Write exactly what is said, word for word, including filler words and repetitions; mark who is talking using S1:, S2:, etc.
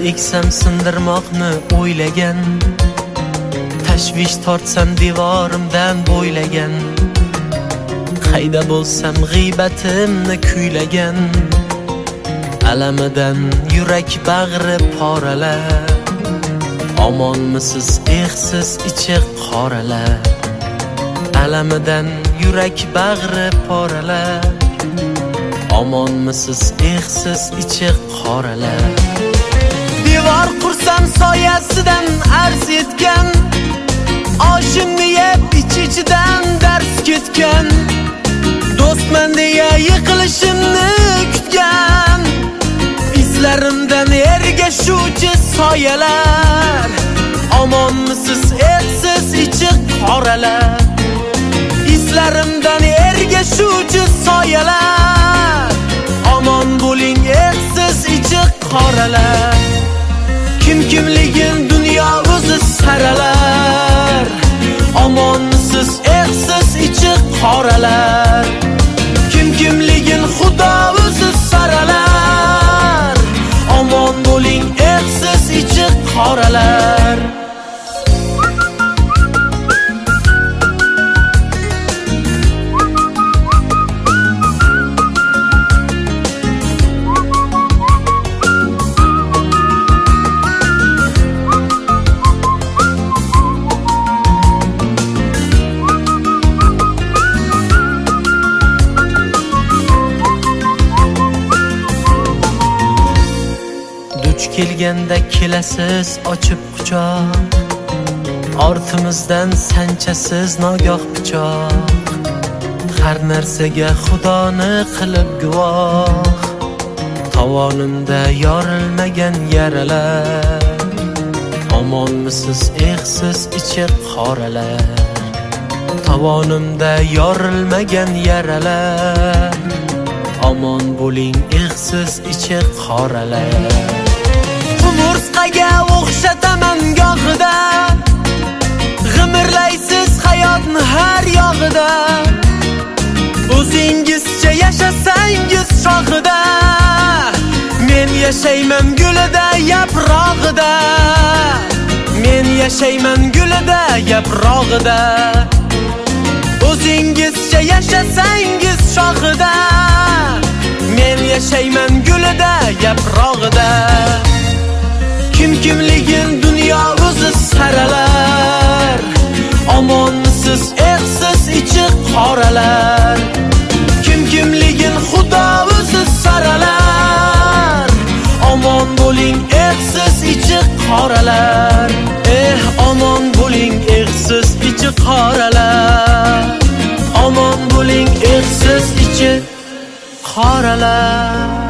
S1: eksam sindirmoqni o'ylagan, tashvish tortsam devorimdan bo'ylagan, qayda bo'lsam g'iybatimni kuylagan, alamidan yurak bag'ri poralar. Omonmisiz ehsiz ichi qoralar, alamidan yurak bag'ri poralar. Omonmisiz ehsiz ichi qoralar. Devor qursam soyasidan arz etgan, oshimni yeb ich-ichidan dars ketgan, do'stman deya yiqilishimni kutgan, izlarimdan ergashuvchi soyalar. Omonmisiz ehsiz ichi qoralar, izlarimdan ergashuvchi soyalar. Omon bo'ling ehsiz ichi qoralar. Kim kimligin dunyo o'zi saralar. Omonmisiz ehsiz ichi qoralar. Kim kimligin Xudo o'zi saralar. Omon bo'ling ehsiz ichi qoralar. Kelganda kelasiz ochib quchoq, ortimizdan sanchasiz nogoh pichoq. Har narsaga Xudoni qilib guvoh, tovonimda yorilmagan yaralar. Omonmisiz ehsiz ichi qoralar, tovonimda yorilmagan yaralar. Omon bo'ling ehsiz ichi qoralar. Qumursqaga o'xshataman gohida, g'imirlaysiz hayotni har yog'ida. O'zingizcha yashasangiz shoxida, men yashayman gulida yaprog'ida. Men yashayman gulida yaprog'ida. O'zingizcha yashasangiz shoxida, men yashayman gulida yaprog'ida. Kim kimligin dunyo o'zi saralar. Omonmisiz ehsiz ichi qoralar. Kim kimligin Xudo o'zi saralar. Omon bo'ling ehsiz ichi qoralar. Eh, omon bo'ling ehsiz ichi qoralar. Omon bo'ling ehsiz ichi qoralar.